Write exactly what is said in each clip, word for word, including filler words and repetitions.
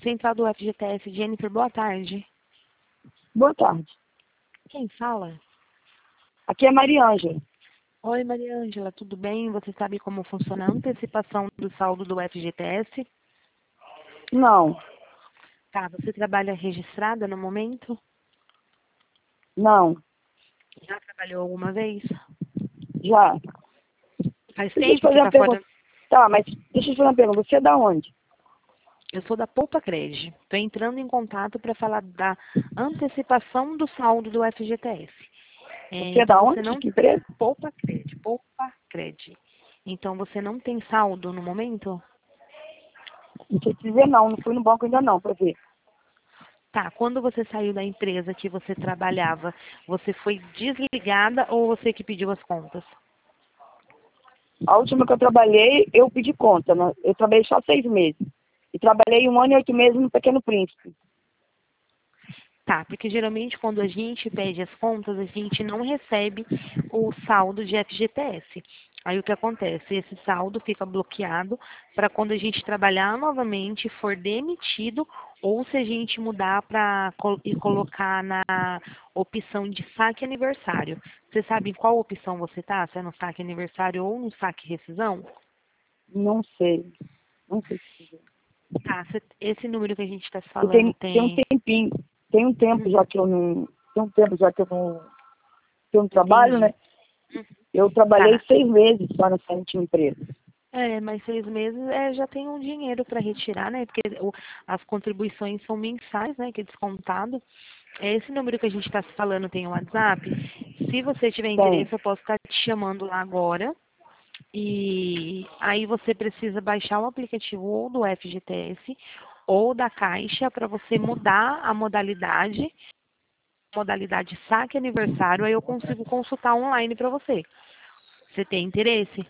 Central do F G T S, Jennifer, boa tarde. Boa tarde. Quem fala? Aqui é Maria Ângela. Oi, Maria Ângela, tudo bem? Você sabe como funciona a antecipação do saldo do F G T S? Não, Tá, você trabalha registrada no momento? não, Já trabalhou alguma vez? já. Faz Deixa eu te tempo fazer que uma tá fora... pergunta. Tá, mas deixa eu te fazer uma pergunta. Você é da onde? Eu sou da Poupa Cred. Estou entrando em contato para falar da antecipação do saldo do F G T S. É, Você é então da você onde? De não... que empresa? Poupa Cred, Poupa Cred. Então você não tem saldo no momento? Não sei te dizer não, não fui no banco ainda não, pra ver. Tá, quando você saiu da empresa que você trabalhava, você foi desligada ou você que pediu as contas? A última que eu trabalhei, eu pedi conta, né? Eu trabalhei só seis meses. E trabalhei um ano e oito meses no Pequeno Príncipe. Tá, porque geralmente quando a gente pede as contas, a gente não recebe o saldo de F G T S. Aí o que acontece? Esse saldo fica bloqueado para quando a gente trabalhar novamente, for demitido, ou se a gente mudar para e colocar na opção de saque aniversário. Você sabe em qual opção você tá? Se é no saque aniversário ou no saque rescisão? Não sei. Não sei te dizer. Tá, cê- esse número que a gente está E falando tem, tem um tem... tempinho. Tem um tempo já que eu não. Tem um tempo já que eu não, que eu não trabalho, Entendi. né? Eu trabalhei Tá. seis meses só nessa última empresa. É, mas seis meses é, já tem um dinheiro para retirar, né? Porque o- as contribuições são mensais, né? Que é descontado. É esse número que a gente está falando tem o WhatsApp. Se você tiver Tem. interesse, eu posso estar te chamando lá agora. E aí você precisa baixar o aplicativo ou do F G T S ou da Caixa para você mudar a modalidade, modalidade saque aniversário, aí eu consigo consultar online para você. Você tem interesse?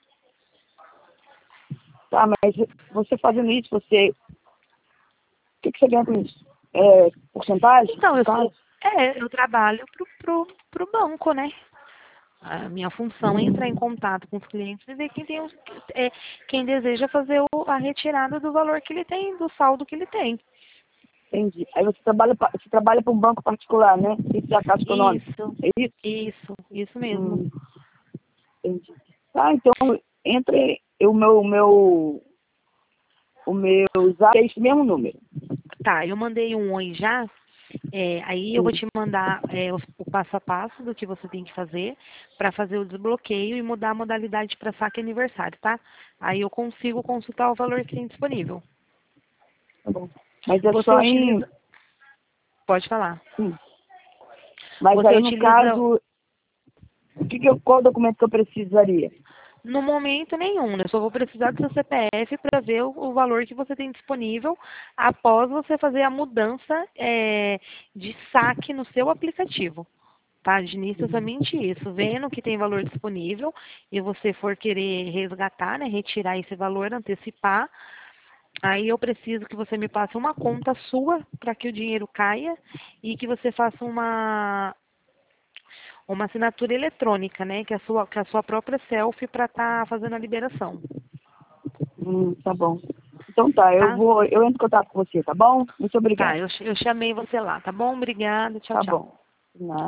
Tá, mas você fazendo isso, você. O que, que você ganha com isso? É porcentagem? Então, No eu sou, caso? é, eu trabalho pro, pro, pro banco, né? A minha função é entrar em Hum, contato com os clientes e ver quem tem os, é, quem deseja fazer o- a retirada do valor que ele tem, do saldo que ele tem. entendi. Aí você trabalha, pa- você trabalha para um banco particular, né? Isso é a Caixa Econômica. Isso, É isso? isso, isso mesmo. Hum, entendi. Tá, então entre o meu, o meu, o meu zap é esse mesmo número. Tá, eu mandei um oi já. É, aí eu vou Sim, te mandar é, o, o passo a passo do que você tem que fazer para fazer o desbloqueio e mudar a modalidade para saque aniversário, tá? Aí eu consigo consultar o valor que tem disponível. tá bom. Mas é Você só em. utiliza. Pode falar. Sim. Mas Você aí no utiliza. caso, o que que eu, qual documento que eu precisaria? No momento nenhum, né? Eu só vou precisar do seu C P F para ver o, o valor que você tem disponível após você fazer a mudança é, de saque no seu aplicativo. Tá? De início é somente isso. Vendo que tem valor disponível e você for querer resgatar, né? Retirar esse valor, antecipar, aí eu preciso que você me passe uma conta sua para que o dinheiro caia e que você faça uma uma assinatura eletrônica, né? Que é a sua, que é a sua própria selfie para estar fazendo a liberação, Hum, tá bom. Então tá, eu tá? vou, eu entro em contato com você, tá bom? Muito Tá, obrigada. eu, eu chamei você lá, tá bom? Obrigada, tchau, Tá tchau. bom. Não.